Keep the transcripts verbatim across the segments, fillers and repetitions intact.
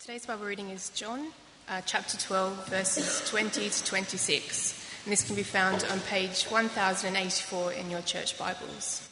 Today's Bible reading is John, uh, chapter twelve, verses twenty to twenty-six. And this can be found on page one thousand eighty-four in your church Bibles.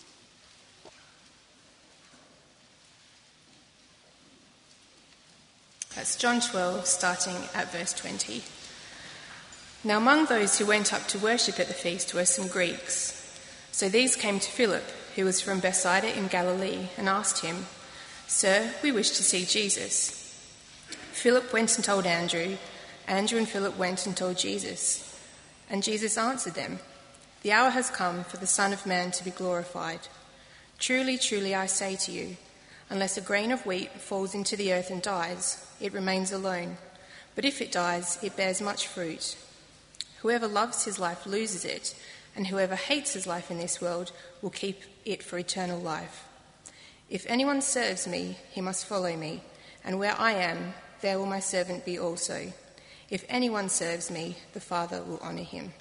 That's John twelve, starting at verse twenty. Now among those who went up to worship at the feast were some Greeks. So these came to Philip, who was from Bethsaida in Galilee, and asked him, "Sir, we wish to see Jesus." Philip went and told Andrew. Andrew and Philip went and told Jesus. And Jesus answered them, "The hour has come for the Son of Man to be glorified. Truly, truly, I say to you, unless a grain of wheat falls into the earth and dies, it remains alone. But if it dies, it bears much fruit. Whoever loves his life loses it, and whoever hates his life in this world will keep it for eternal life. If anyone serves me, he must follow me, and where I am, there will my servant be also. If anyone serves me, the Father will honour him."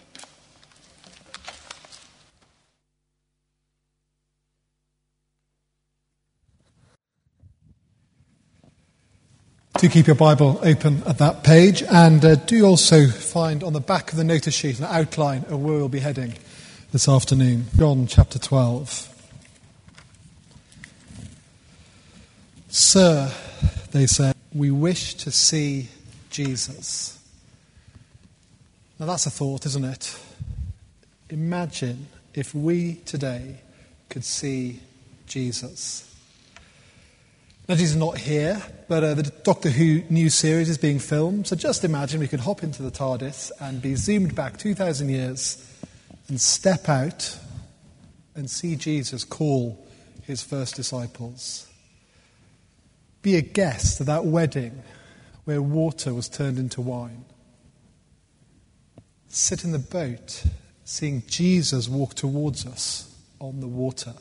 Do keep your Bible open at that page, and uh, do also find on the back of the notice sheet an outline of where we'll be heading this afternoon. John chapter twelve. "Sir," they said, "we wish to see Jesus." Now that's a thought, isn't it? Imagine if we today could see Jesus. Now Jesus is not here, but uh, the Doctor Who new series is being filmed, so just imagine we could hop into the TARDIS and be zoomed back two thousand years and step out and see Jesus call his first disciples. Be a guest at that wedding where water was turned into wine. Sit in the boat, seeing Jesus walk towards us on the water.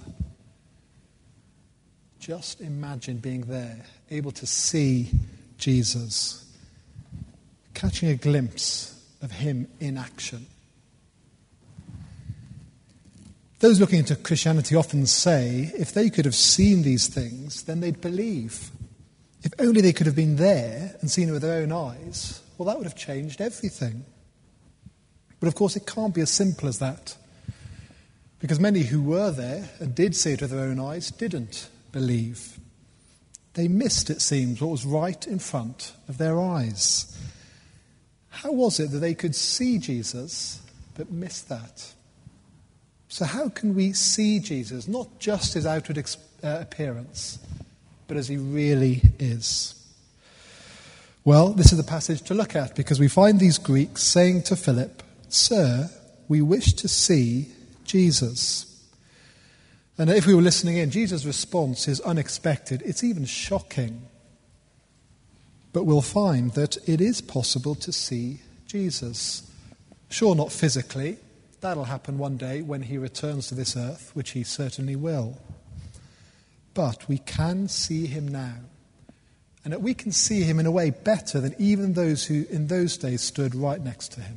Just imagine being there, able to see Jesus, catching a glimpse of him in action. Those looking into Christianity often say, if they could have seen these things, then they'd believe. If only they could have been there and seen it with their own eyes, well, that would have changed everything. But of course, it can't be as simple as that, because many who were there and did see it with their own eyes didn't believe. They missed, it seems, what was right in front of their eyes. How was it that they could see Jesus but miss that? So how can we see Jesus, not just his outward ex- uh, appearance, but as he really is? Well, this is the passage to look at, because we find these Greeks saying to Philip, "Sir, we wish to see Jesus." And if we were listening in, Jesus' response is unexpected. It's even shocking. But we'll find that it is possible to see Jesus. Sure, not physically. That'll happen one day when he returns to this earth, which he certainly will. But we can see him now. And that we can see him in a way better than even those who in those days stood right next to him.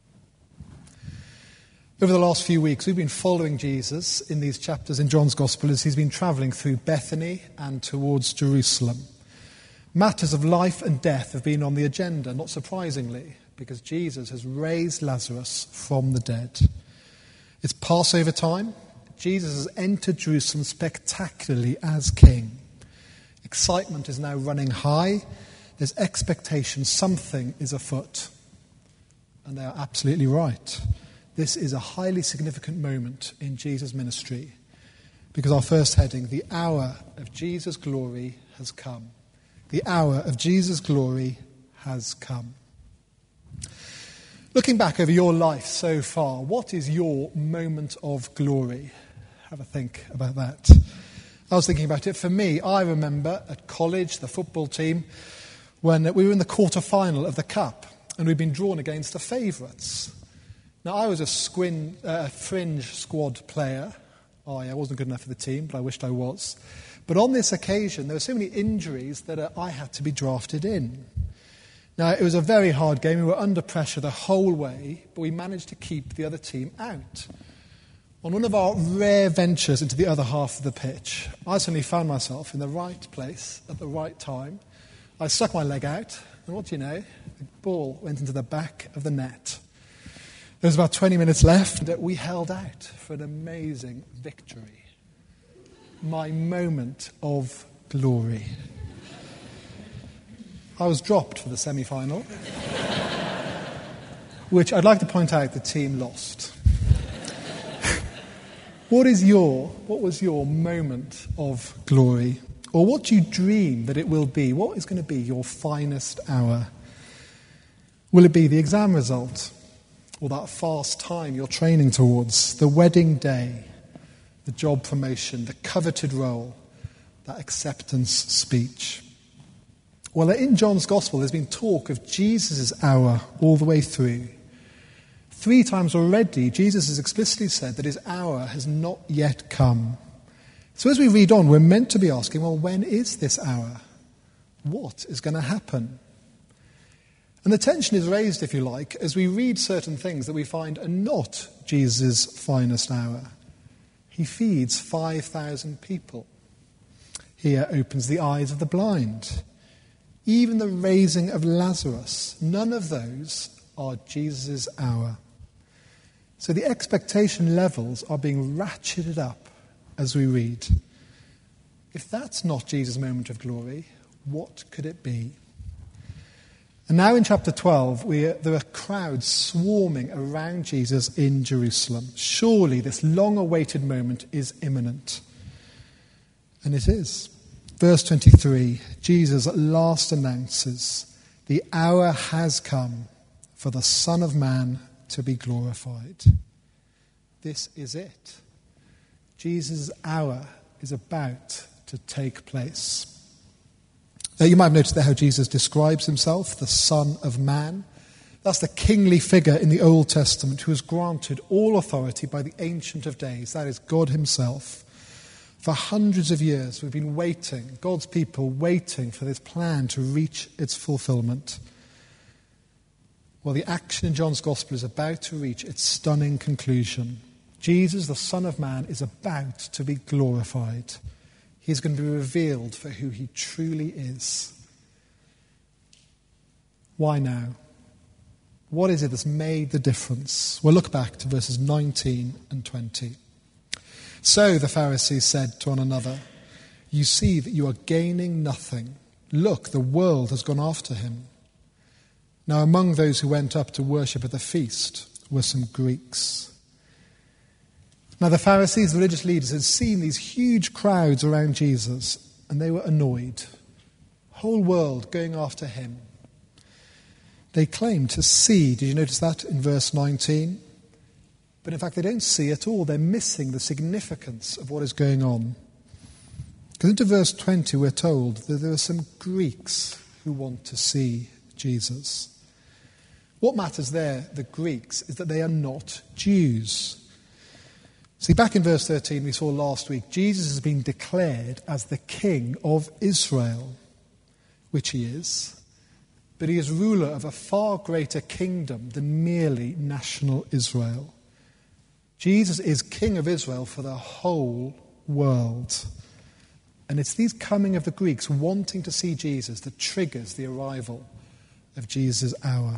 Over the last few weeks, we've been following Jesus in these chapters in John's Gospel as he's been travelling through Bethany and towards Jerusalem. Matters of life and death have been on the agenda, not surprisingly, because Jesus has raised Lazarus from the dead. It's Passover time. Jesus has entered Jerusalem spectacularly as king. Excitement is now running high. There's expectation something is afoot. And they are absolutely right. This is a highly significant moment in Jesus' ministry, because our first heading, the hour of Jesus' glory has come. The hour of Jesus' glory has come. Looking back over your life so far, what is your moment of glory? Have a think about that. I was thinking about it. For me, I remember at college, the football team, when we were in the quarter-final of the Cup, and we'd been drawn against the favourites. Now, I was a squin, uh, fringe squad player. Oh, yeah, I wasn't good enough for the team, but I wished I was. But on this occasion, there were so many injuries that uh, I had to be drafted in. Now, it was a very hard game. We were under pressure the whole way, but we managed to keep the other team out. On one of our rare ventures into the other half of the pitch, I suddenly found myself in the right place at the right time, I stuck my leg out, and what do you know? The ball went into the back of the net. There was about twenty minutes left, and we held out for an amazing victory. My moment of glory. I was dropped for the semi-final, which I'd like to point out the team lost. What is your, what was your moment of glory? Or what do you dream that it will be? What is going to be your finest hour? Will it be the exam result? Or that fast time you're training towards? The wedding day? The job promotion? The coveted role? That acceptance speech? Well, in John's Gospel, there's been talk of Jesus' hour all the way through. Three times already, Jesus has explicitly said that his hour has not yet come. So as we read on, we're meant to be asking, well, when is this hour? What is going to happen? And the tension is raised, if you like, as we read certain things that we find are not Jesus' finest hour. He feeds five thousand people. Here opens the eyes of the blind. Even the raising of Lazarus, none of those are Jesus' hour. So the expectation levels are being ratcheted up as we read. If that's not Jesus' moment of glory, what could it be? And now in chapter twelve, we are, there are crowds swarming around Jesus in Jerusalem. Surely this long-awaited moment is imminent. And it is. Verse twenty-three, Jesus at last announces, the hour has come for the Son of Man to be glorified. This is it. Jesus' hour is about to take place. Now, you might have noticed there how Jesus describes himself, the Son of Man. That's the kingly figure in the Old Testament who was granted all authority by the Ancient of Days, that is God himself. For hundreds of years we've been waiting, God's people waiting for this plan to reach its fulfillment. Well, the action in John's Gospel is about to reach its stunning conclusion. Jesus, the Son of Man, is about to be glorified. He's going to be revealed for who he truly is. Why now? What is it that's made the difference? Well, look back to verses nineteen and twenty. So the Pharisees said to one another, you see that you are gaining nothing. Look, the world has gone after him. Now among those who went up to worship at the feast were some Greeks. Now the Pharisees, the religious leaders, had seen these huge crowds around Jesus, and they were annoyed. Whole world going after him. They claim to see, did you notice that in verse nineteen? But in fact they don't see at all. They're missing the significance of what is going on. Because into verse twenty we're told that there are some Greeks who want to see Jesus. What matters there, the Greeks, is that they are not Jews. See, back in verse thirteen we saw last week, Jesus has been declared as the King of Israel, which he is, but he is ruler of a far greater kingdom than merely national Israel. Jesus is King of Israel for the whole world. And it's these coming of the Greeks wanting to see Jesus that triggers the arrival of Jesus' hour.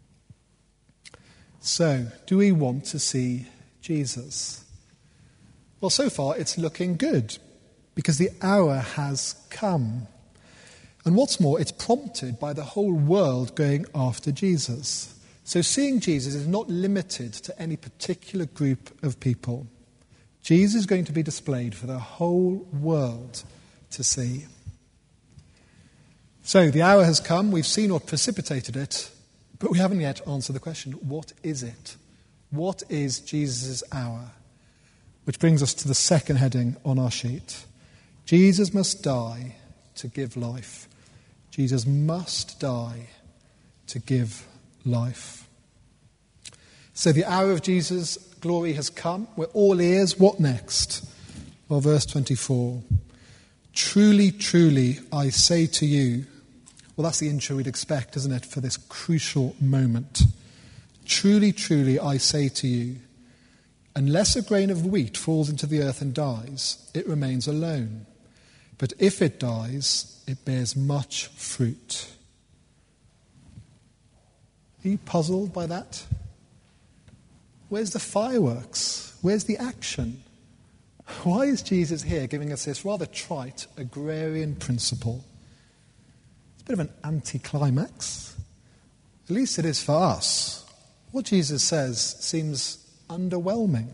So, do we want to see Jesus? Well, so far it's looking good, because the hour has come. And what's more, it's prompted by the whole world going after Jesus. So seeing Jesus is not limited to any particular group of people. Jesus is going to be displayed for the whole world to see. So the hour has come, we've seen what precipitated it, but we haven't yet answered the question, what is it? What is Jesus' hour? Which brings us to the second heading on our sheet. Jesus must die to give life. Jesus must die to give life. So the hour of Jesus' glory has come. We're all ears. What next? Well, verse twenty-four. Truly, truly, I say to you. Well, that's the intro we'd expect, isn't it, for this crucial moment. Truly, truly, I say to you, unless a grain of wheat falls into the earth and dies, it remains alone. But if it dies, it bears much fruit. Are you puzzled by that? Where's the fireworks? Where's the action? Why is Jesus here giving us this rather trite agrarian principle? It's a bit of an anticlimax. At least it is for us. What Jesus says seems underwhelming.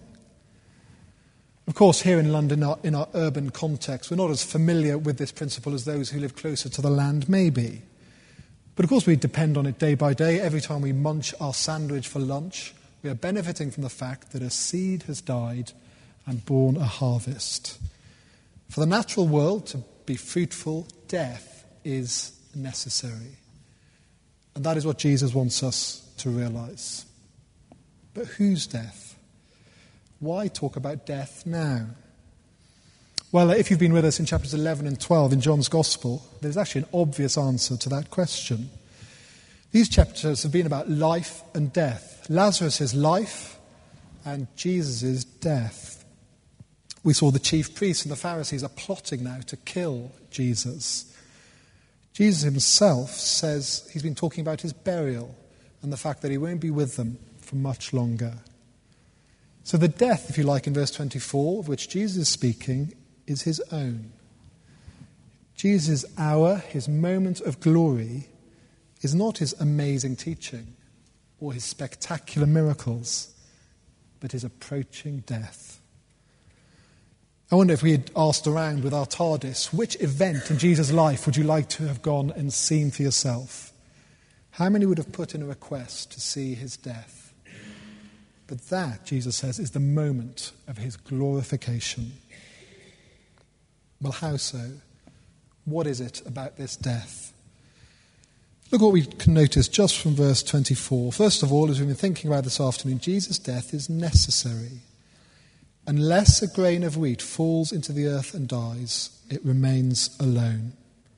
Of course, here in London, in our, in our urban context, we're not as familiar with this principle as those who live closer to the land may be. But of course, we depend on it day by day. Every time we munch our sandwich for lunch, we are benefiting from the fact that a seed has died and borne a harvest. For the natural world to be fruitful, death is necessary. And that is what Jesus wants us to realize. But whose death? Why talk about death now? Well, if you've been with us in chapters eleven and twelve in John's Gospel, there's actually an obvious answer to that question. These chapters have been about life and death. Lazarus' life and Jesus' death. We saw the chief priests and the Pharisees are plotting now to kill Jesus. Jesus himself says he's been talking about his burial and the fact that he won't be with them for much longer. So the death, if you like, in verse twenty-four, of which Jesus is speaking, is his own. Jesus' hour, his moment of glory, is not his amazing teaching or his spectacular miracles, but his approaching death. I wonder if we had asked around with our TARDIS, which event in Jesus' life would you like to have gone and seen for yourself? How many would have put in a request to see his death? But that, Jesus says, is the moment of his glorification. Well, how so? What is it about this death? Look what we can notice just from verse twenty-four. First of all, as we've been thinking about this afternoon, Jesus' death is necessary. Unless a grain of wheat falls into the earth and dies, it remains alone.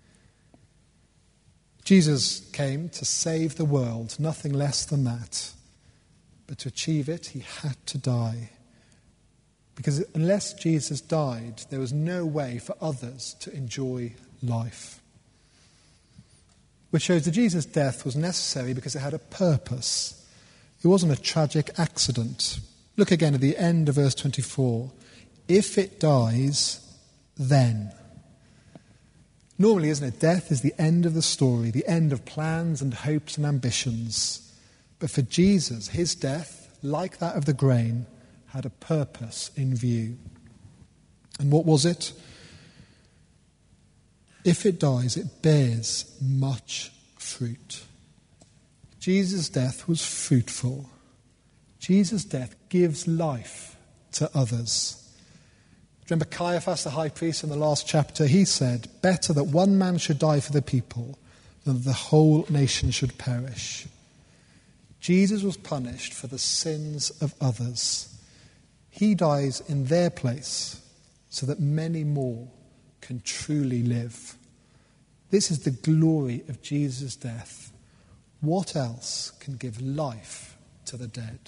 Jesus came to save the world, nothing less than that. But to achieve it, he had to die. Because unless Jesus died, there was no way for others to enjoy life. Which shows that Jesus' death was necessary because it had a purpose. It wasn't a tragic accident. Look again at the end of verse twenty-four. If it dies, then. Normally, isn't it? Death is the end of the story, the end of plans and hopes and ambitions. But for Jesus, his death, like that of the grain, had a purpose in view. And what was it? If it dies, it bears much fruit. Jesus' death was fruitful. Jesus' death gives life to others. Remember Caiaphas, the high priest, in the last chapter? He said, better that one man should die for the people than that the whole nation should perish. Jesus was punished for the sins of others. He dies in their place so that many more can truly live. This is the glory of Jesus' death. What else can give life to the dead?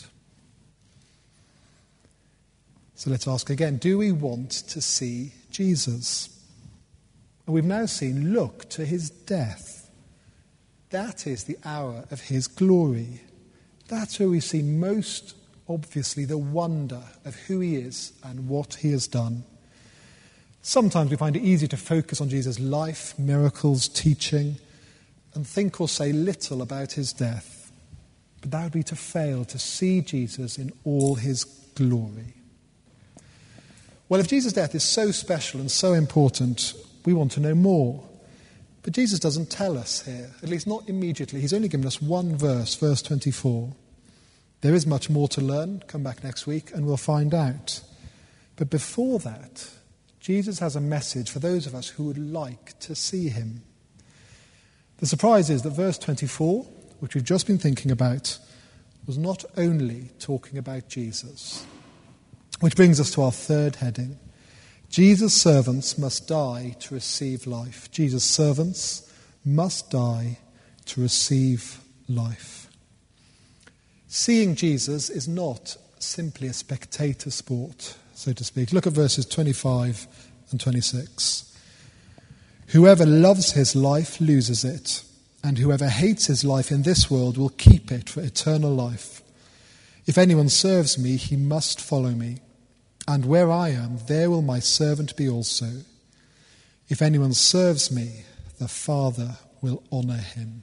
So let's ask again, do we want to see Jesus? And we've now seen, look to his death. That is the hour of his glory. That's where we see most obviously the wonder of who he is and what he has done. Sometimes we find it easy to focus on Jesus' life, miracles, teaching, and think or say little about his death. But that would be to fail to see Jesus in all his glory. Well, if Jesus' death is so special and so important, we want to know more. But Jesus doesn't tell us here, at least not immediately. He's only given us one verse, verse twenty-four. There is much more to learn. Come back next week and we'll find out. But before that, Jesus has a message for those of us who would like to see him. The surprise is that verse twenty-four, which we've just been thinking about, was not only talking about Jesus. Which brings us to our third heading. Jesus' servants must die to receive life. Jesus' servants must die to receive life. Seeing Jesus is not simply a spectator sport, so to speak. Look at verses twenty-five and twenty-six. Whoever loves his life loses it, and whoever hates his life in this world will keep it for eternal life. If anyone serves me, he must follow me, and where I am, there will my servant be also. If anyone serves me, the Father will honour him.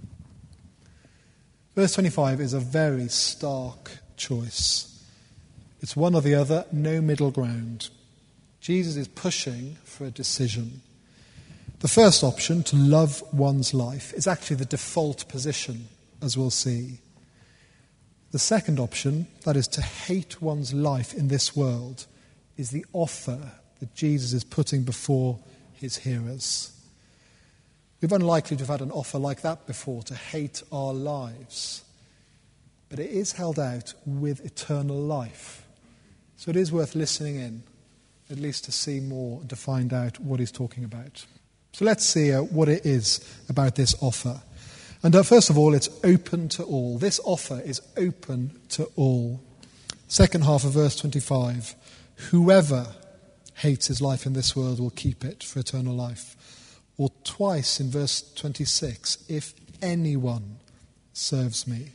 Verse twenty-five is a very stark choice. It's one or the other, no middle ground. Jesus is pushing for a decision. The first option, to love one's life, is actually the default position, as we'll see. The second option, that is to hate one's life in this world, is the offer that Jesus is putting before his hearers. We're unlikely to have had an offer like that before, to hate our lives. But it is held out with eternal life. So it is worth listening in, at least to see more and to find out what he's talking about. So let's see uh, what it is about this offer. And uh, first of all, it's open to all. This offer is open to all. Second half of verse twenty-five. Whoever hates his life in this world will keep it for eternal life. Or twice in verse twenty-six, if anyone serves me.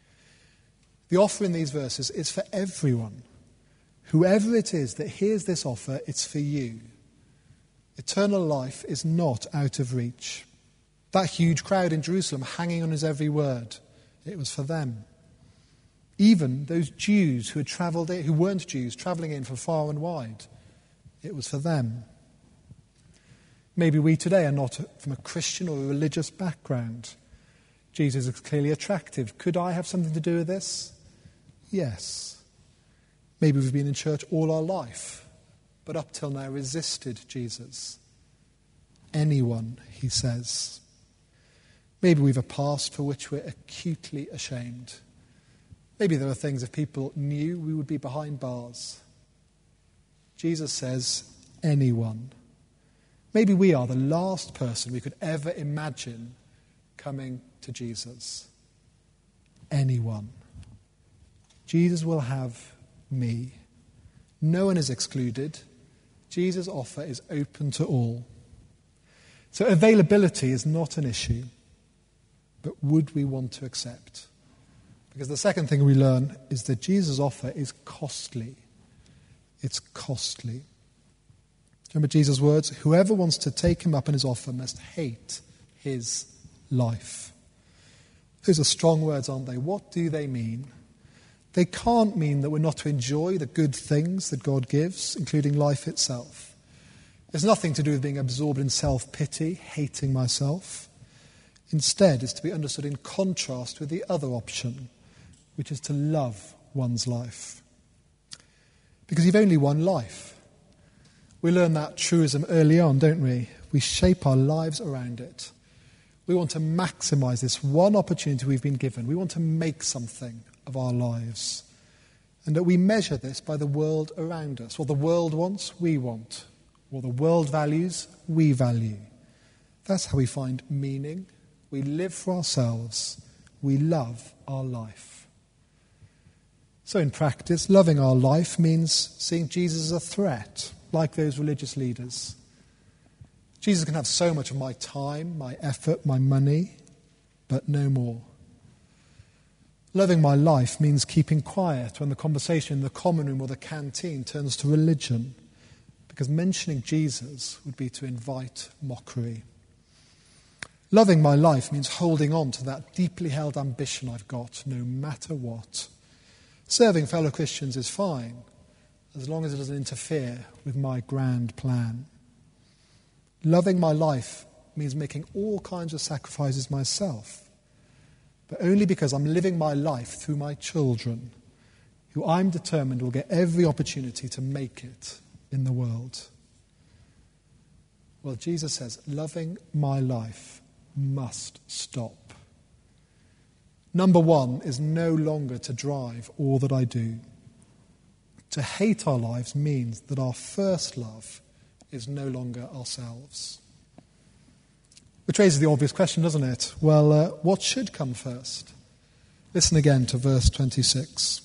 The offer in these verses is for everyone. Whoever it is that hears this offer, it's for you. Eternal life is not out of reach. That huge crowd in Jerusalem hanging on his every word, it was for them. Even those Jews who had travelled in, who weren't Jews, travelling in from far and wide, it was for them. Maybe we today are not from a Christian or a religious background. Jesus is clearly attractive. Could I have something to do with this? Yes. Maybe we've been in church all our life, but up till now resisted Jesus. Anyone, he says. Maybe we've a past for which we're acutely ashamed. Maybe there are things if people knew we would be behind bars. Jesus says, anyone. Maybe we are the last person we could ever imagine coming to Jesus. Anyone. Jesus will have me. No one is excluded. Jesus' offer is open to all. So availability is not an issue, but would we want to accept? Because the second thing we learn is that Jesus' offer is costly. It's costly. Remember Jesus' words? Whoever wants to take him up on his offer must hate his life. Those are strong words, aren't they? What do they mean? They can't mean that we're not to enjoy the good things that God gives, including life itself. There's nothing to do with being absorbed in self-pity, hating myself. Instead, it's to be understood in contrast with the other option, which is to love one's life. Because you've only one life. We learn that truism early on, don't we? We shape our lives around it. We want to maximize this one opportunity we've been given. We want to make something of our lives. And that we measure this by the world around us. What the world wants, we want. What the world values, we value. That's how we find meaning. We live for ourselves. We love our life. So in practice, loving our life means seeing Jesus as a threat, like those religious leaders. Jesus can have so much of my time, my effort, my money, but no more. Loving my life means keeping quiet when the conversation in the common room or the canteen turns to religion, because mentioning Jesus would be to invite mockery. Loving my life means holding on to that deeply held ambition I've got, no matter what. Serving fellow Christians is fine, as long as it doesn't interfere with my grand plan. Loving my life means making all kinds of sacrifices myself, but only because I'm living my life through my children, who I'm determined will get every opportunity to make it in the world. Well, Jesus says, loving my life must stop. Number one is no longer to drive all that I do. To hate our lives means that our first love is no longer ourselves. Which raises the obvious question, doesn't it? Well, uh, what should come first? Listen again to verse twenty-six.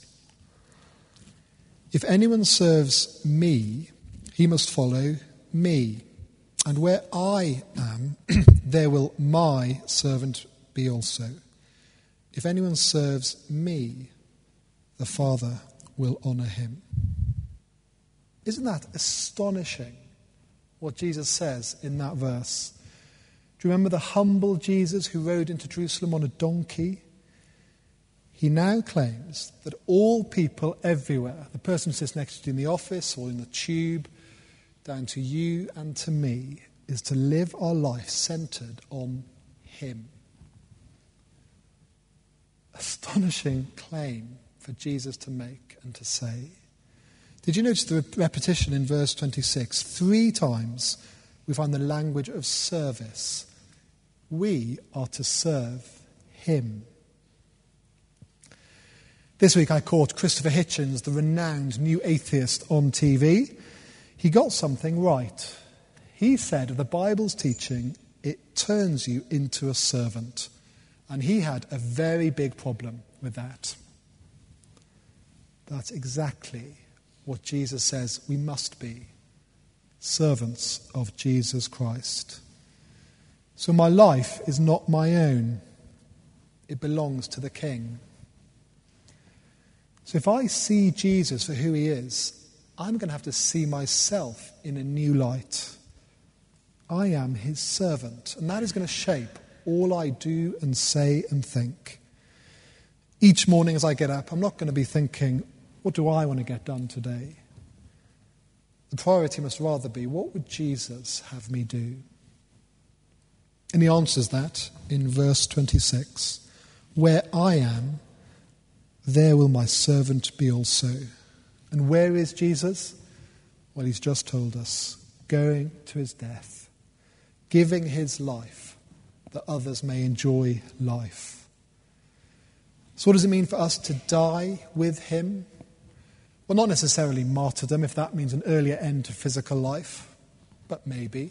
If anyone serves me, he must follow me. And where I am, there will my servant be also. If anyone serves me, the Father will honour him. Isn't that astonishing, what Jesus says in that verse? Do you remember the humble Jesus who rode into Jerusalem on a donkey? He now claims that all people everywhere, the person who sits next to you in the office or in the tube, down to you and to me, is to live our life centred on him. Astonishing claim for Jesus to make and to say. Did you notice the repetition in verse twenty-six? Three times we find the language of service. We are to serve him. This week I caught Christopher Hitchens, the renowned new atheist, on T V. He got something right. He said of the Bible's teaching, it turns you into a servant. And he had a very big problem with that. That's exactly what Jesus says we must be. Servants of Jesus Christ. So my life is not my own. It belongs to the King. So if I see Jesus for who he is, I'm going to have to see myself in a new light. I am his servant, and that is going to shape all I do and say and think. Each morning as I get up, I'm not going to be thinking, what do I want to get done today? The priority must rather be, what would Jesus have me do? And he answers that in verse twenty-six. Where I am, there will my servant be also. And where is Jesus? Well, he's just told us, going to his death, giving his life that others may enjoy life. So what does it mean for us to die with him? Well, not necessarily martyrdom, if that means an earlier end to physical life, but maybe.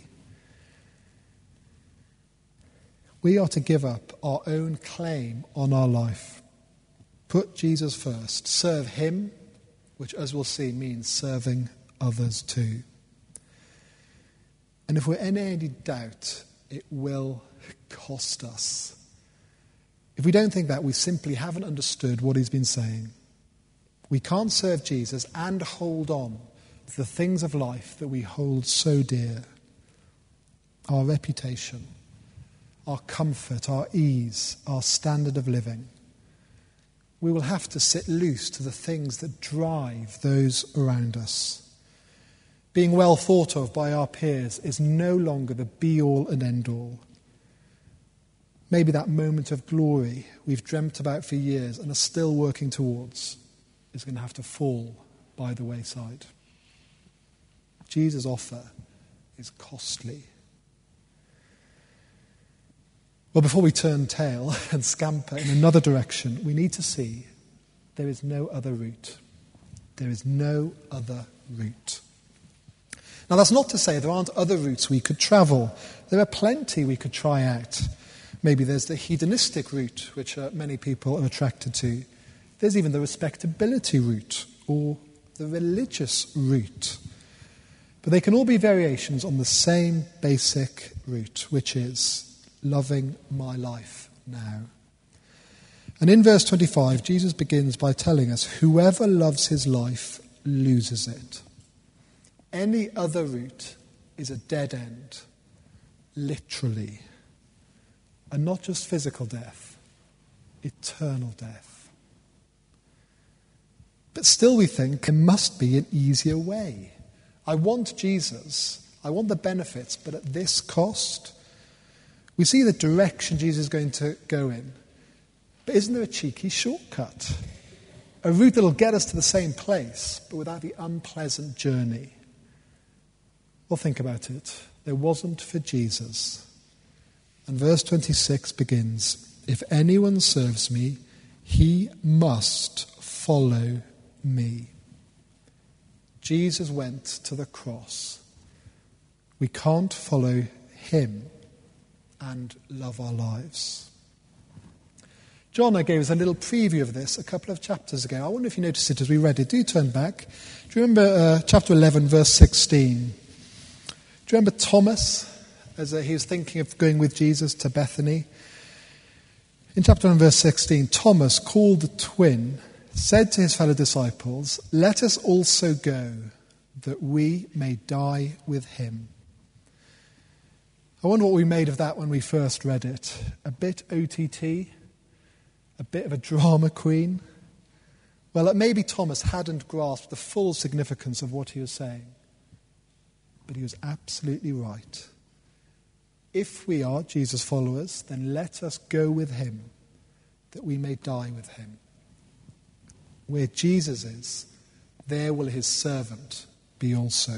We are to give up our own claim on our life. Put Jesus first. Serve him, which, as we'll see, means serving others too. And if we're in any doubt, it will cost us. If we don't think that, we simply haven't understood what he's been saying. We can't serve Jesus and hold on to the things of life that we hold so dear. Our reputation, our comfort, our ease, our standard of living. We will have to sit loose to the things that drive those around us. Being well thought of by our peers is no longer the be-all and end-all. Maybe that moment of glory we've dreamt about for years and are still working towards is going to have to fall by the wayside. Jesus' offer is costly. Well, before we turn tail and scamper in another direction, we need to see there is no other route. There is no other route. Now, that's not to say there aren't other routes we could travel. There are plenty we could try out. Maybe there's the hedonistic route, which uh, many people are attracted to. There's even the respectability route or the religious route. But they can all be variations on the same basic route, which is loving my life now. And in verse twenty-five, Jesus begins by telling us, whoever loves his life loses it. Any other route is a dead end, literally. And not just physical death, eternal death. But still we think there must be an easier way. I want Jesus, I want the benefits, but at this cost. We see the direction Jesus is going to go in. But isn't there a cheeky shortcut? A route that will get us to the same place, but without the unpleasant journey. Well, think about it. There wasn't for Jesus. And verse twenty-six begins, if anyone serves me, he must follow me. Jesus went to the cross. We can't follow him and love our lives. John gave us a little preview of this a couple of chapters ago. I wonder if you noticed it as we read it. Do turn back. Do you remember uh, chapter eleven, verse sixteen? Do you remember Thomas, as uh, he was thinking of going with Jesus to Bethany? In chapter one, verse sixteen, Thomas, called the twin, said to his fellow disciples, "Let us also go, that we may die with him." I wonder what we made of that when we first read it. A bit O T T? A bit of a drama queen? Well, maybe Thomas hadn't grasped the full significance of what he was saying. But he was absolutely right. If we are Jesus' followers, then let us go with him, that we may die with him. Where Jesus is, there will his servant be also.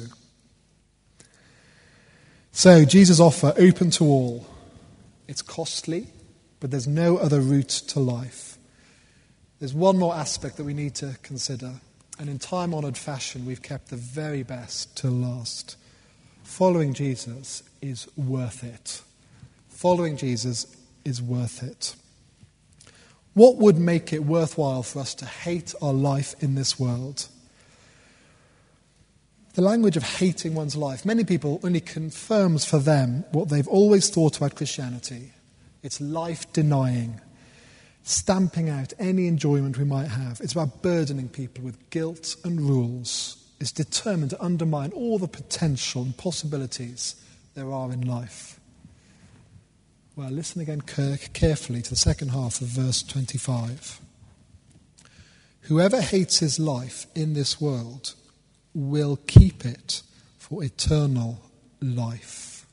So, Jesus' offer open to all. It's costly, but there's no other route to life. There's one more aspect that we need to consider, and in time-honoured fashion, we've kept the very best till last. Following Jesus is worth it. Following Jesus is worth it. What would make it worthwhile for us to hate our life in this world? The language of hating one's life, many people only confirms for them what they've always thought about Christianity. It's life-denying, stamping out any enjoyment we might have. It's about burdening people with guilt and rules. It's determined to undermine all the potential and possibilities there are in life. Well, listen again carefully to the second half of verse twenty-five. Whoever hates his life in this world will keep it for eternal life.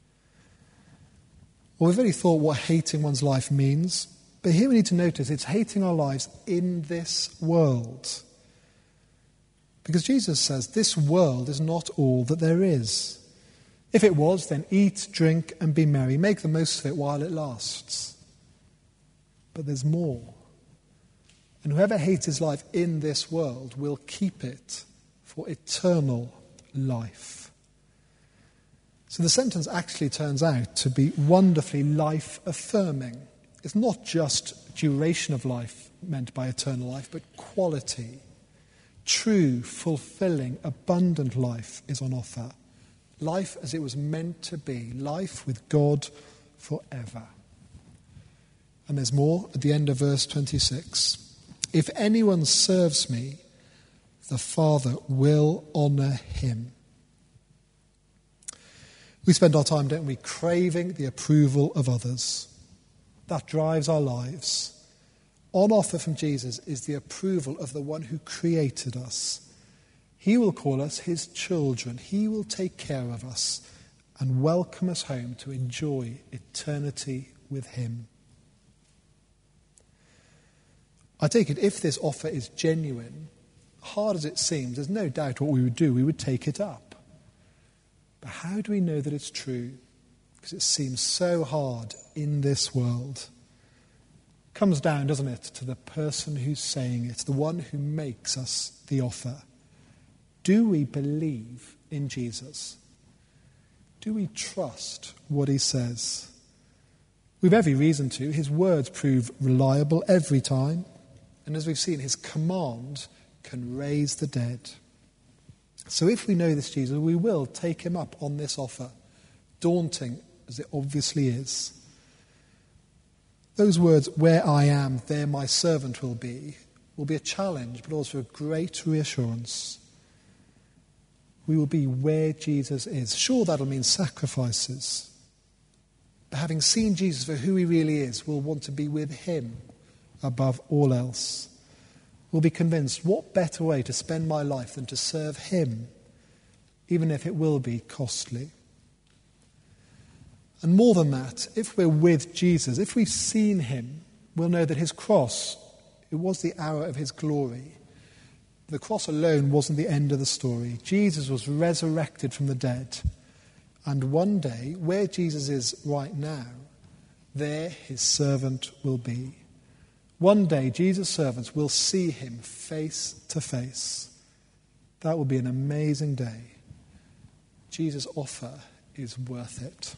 Well, we've already thought what hating one's life means, but here we need to notice it's hating our lives in this world. Because Jesus says this world is not all that there is. If it was, then eat, drink, and be merry. Make the most of it while it lasts. But there's more. And whoever hates his life in this world will keep it for eternal life. So the sentence actually turns out to be wonderfully life-affirming. It's not just duration of life meant by eternal life, but quality. True, fulfilling, abundant life is on offer. Life as it was meant to be. Life with God forever. And there's more at the end of verse twenty-six. If anyone serves me, the Father will honour him. We spend our time, don't we, craving the approval of others. That drives our lives. On offer from Jesus is the approval of the one who created us. He will call us his children. He will take care of us and welcome us home to enjoy eternity with him. I take it if this offer is genuine, hard as it seems, there's no doubt what we would do. We would take it up. But how do we know that it's true? Because it seems so hard in this world. It comes down, doesn't it, to the person who's saying it, the one who makes us the offer. Do we believe in Jesus? Do we trust what he says? We've every reason to. His words prove reliable every time. And as we've seen, his command can raise the dead. So if we know this Jesus, we will take him up on this offer, daunting as it obviously is. Those words, where I am, there my servant will be, will be a challenge, but also a great reassurance. We will be where Jesus is. Sure, that'll mean sacrifices. But having seen Jesus for who he really is, we'll want to be with him above all else. We'll be convinced, what better way to spend my life than to serve him, even if it will be costly. And more than that, if we're with Jesus, if we've seen him, we'll know that his cross, it was the hour of his glory. The cross alone wasn't the end of the story. Jesus was resurrected from the dead. And one day, where Jesus is right now, there his servant will be. One day, Jesus' servants will see him face to face. That will be an amazing day. Jesus' offer is worth it.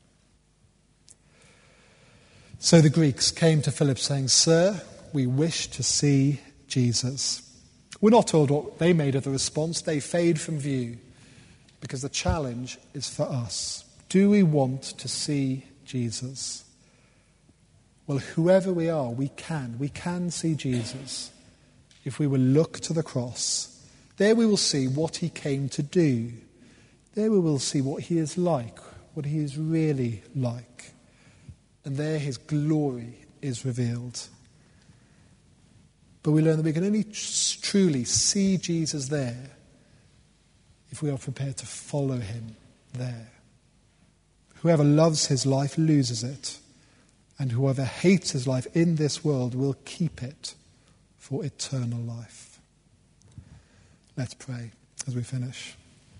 So the Greeks came to Philip saying, "Sir, we wish to see Jesus." We're not told what they made of the response. They fade from view. because the challenge is for us. Do we want to see Jesus? Well, whoever we are, we can. We can see Jesus if we will look to the cross. There we will see what he came to do. There we will see what he is like, what he is really like. And there his glory is revealed. But we learn that we can only tr- truly see Jesus there if we are prepared to follow him there. Whoever loves his life loses it, and whoever hates his life in this world will keep it for eternal life. Let's pray as we finish.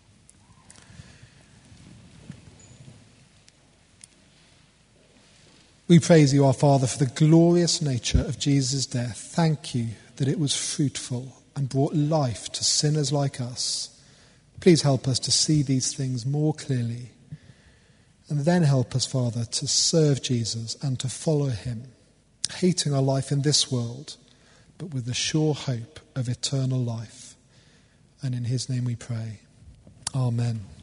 We praise you, our Father, for the glorious nature of Jesus' death. Thank you that it was fruitful and brought life to sinners like us. Please help us to see these things more clearly. And then help us, Father, to serve Jesus and to follow him, hating our life in this world, but with the sure hope of eternal life. And in his name we pray. Amen.